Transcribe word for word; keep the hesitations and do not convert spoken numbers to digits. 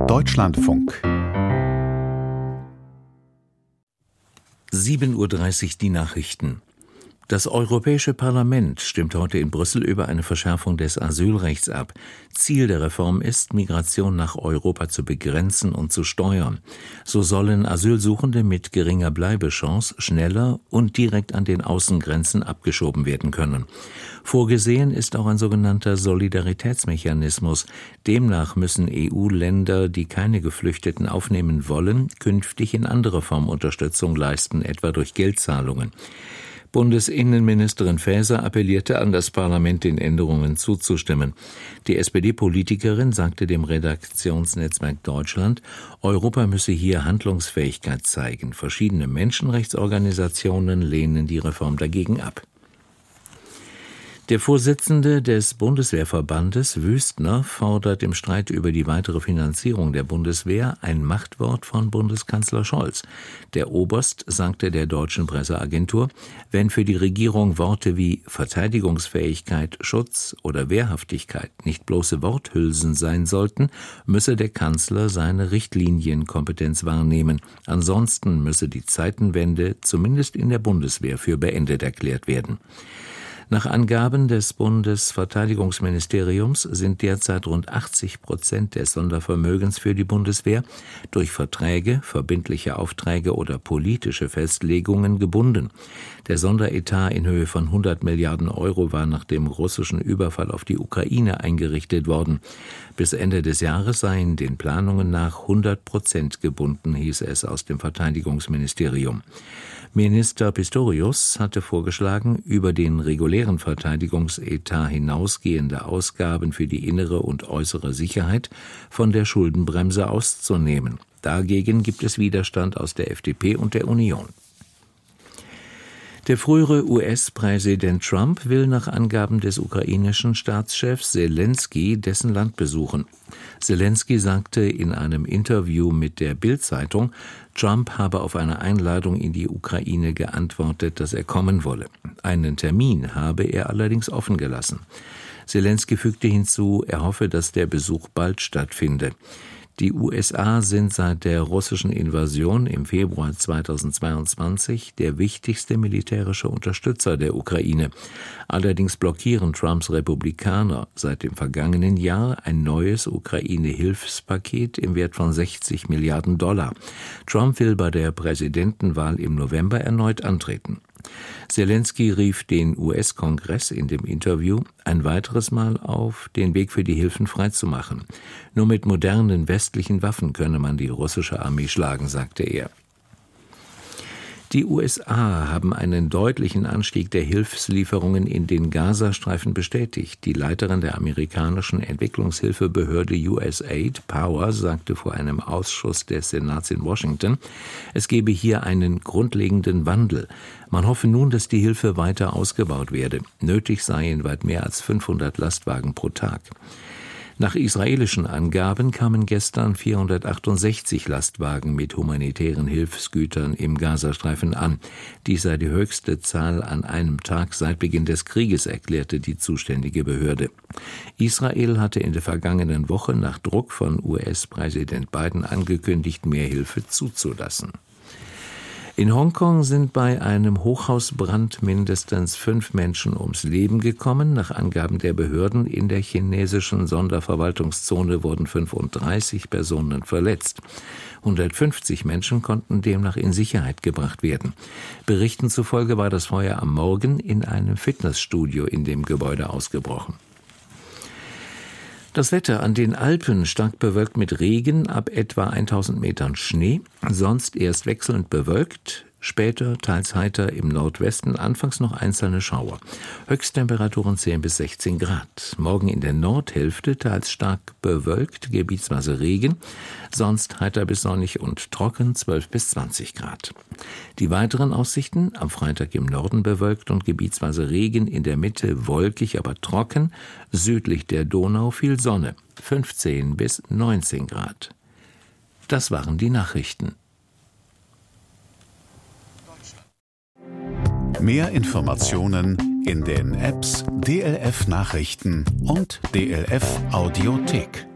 Deutschlandfunk. sieben Uhr dreißig die Nachrichten. Das Europäische Parlament stimmt heute in Brüssel über eine Verschärfung des Asylrechts ab. Ziel der Reform ist, Migration nach Europa zu begrenzen und zu steuern. So sollen Asylsuchende mit geringer Bleibechance schneller und direkt an den Außengrenzen abgeschoben werden können. Vorgesehen ist auch ein sogenannter Solidaritätsmechanismus. Demnach müssen E U-Länder, die keine Geflüchteten aufnehmen wollen, künftig in anderer Form Unterstützung leisten, etwa durch Geldzahlungen. Bundesinnenministerin Faeser appellierte an das Parlament, den Änderungen zuzustimmen. Die S P D-Politikerin sagte dem Redaktionsnetzwerk Deutschland, Europa müsse hier Handlungsfähigkeit zeigen. Verschiedene Menschenrechtsorganisationen lehnen die Reform dagegen ab. Der Vorsitzende des Bundeswehrverbandes, Wüstner, fordert im Streit über die weitere Finanzierung der Bundeswehr ein Machtwort von Bundeskanzler Scholz. Der Oberst sagte der deutschen Presseagentur, wenn für die Regierung Worte wie Verteidigungsfähigkeit, Schutz oder Wehrhaftigkeit nicht bloße Worthülsen sein sollten, müsse der Kanzler seine Richtlinienkompetenz wahrnehmen. Ansonsten müsse die Zeitenwende zumindest in der Bundeswehr für beendet erklärt werden. Nach Angaben des Bundesverteidigungsministeriums sind derzeit rund achtzig Prozent des Sondervermögens für die Bundeswehr durch Verträge, verbindliche Aufträge oder politische Festlegungen gebunden. Der Sonderetat in Höhe von hundert Milliarden Euro war nach dem russischen Überfall auf die Ukraine eingerichtet worden. Bis Ende des Jahres seien den Planungen nach hundert Prozent gebunden, hieß es aus dem Verteidigungsministerium. Minister Pistorius hatte vorgeschlagen, über den regulären Verteidigungsetat hinausgehende Ausgaben für die innere und äußere Sicherheit von der Schuldenbremse auszunehmen. Dagegen gibt es Widerstand aus der F D P und der Union. Der frühere U S-Präsident Trump will nach Angaben des ukrainischen Staatschefs Selenskyj dessen Land besuchen. Selenskyj sagte in einem Interview mit der Bild-Zeitung, Trump habe auf eine Einladung in die Ukraine geantwortet, dass er kommen wolle. Einen Termin habe er allerdings offen gelassen. Selenskyj fügte hinzu, er hoffe, dass der Besuch bald stattfinde. Die U S A sind seit der russischen Invasion im Februar zweitausendzweiundzwanzig der wichtigste militärische Unterstützer der Ukraine. Allerdings blockieren Trumps Republikaner seit dem vergangenen Jahr ein neues Ukraine-Hilfspaket im Wert von sechzig Milliarden Dollar. Trump will bei der Präsidentenwahl im November erneut antreten. Selenskyj rief den U S-Kongress in dem Interview ein weiteres Mal auf, den Weg für die Hilfen freizumachen. Nur mit modernen westlichen Waffen könne man die russische Armee schlagen, sagte er. Die U S A haben einen deutlichen Anstieg der Hilfslieferungen in den Gazastreifen bestätigt. Die Leiterin der amerikanischen Entwicklungshilfebehörde U S A I D, Power, sagte vor einem Ausschuss des Senats in Washington, es gebe hier einen grundlegenden Wandel. Man hoffe nun, dass die Hilfe weiter ausgebaut werde. Nötig seien weit mehr als fünfhundert Lastwagen pro Tag. Nach israelischen Angaben kamen gestern vierhundertachtundsechzig Lastwagen mit humanitären Hilfsgütern im Gazastreifen an. Dies sei die höchste Zahl an einem Tag seit Beginn des Krieges, erklärte die zuständige Behörde. Israel hatte in der vergangenen Woche nach Druck von U S-Präsident Biden angekündigt, mehr Hilfe zuzulassen. In Hongkong sind bei einem Hochhausbrand mindestens fünf Menschen ums Leben gekommen. Nach Angaben der Behörden in der chinesischen Sonderverwaltungszone wurden fünfunddreißig Personen verletzt. hundertfünfzig Menschen konnten demnach in Sicherheit gebracht werden. Berichten zufolge war das Feuer am Morgen in einem Fitnessstudio in dem Gebäude ausgebrochen. Das Wetter: an den Alpen stark bewölkt mit Regen, ab etwa tausend Metern Schnee, sonst erst wechselnd bewölkt, später teils heiter im Nordwesten, anfangs noch einzelne Schauer. Höchsttemperaturen zehn bis sechzehn Grad. Morgen in der Nordhälfte teils stark bewölkt, gebietsweise Regen, sonst heiter bis sonnig und trocken, zwölf bis zwanzig Grad. Die weiteren Aussichten: am Freitag im Norden bewölkt und gebietsweise Regen, in der Mitte wolkig, aber trocken, südlich der Donau viel Sonne, fünfzehn bis neunzehn Grad. Das waren die Nachrichten. Mehr Informationen in den Apps D L F Nachrichten und D L F Audiothek.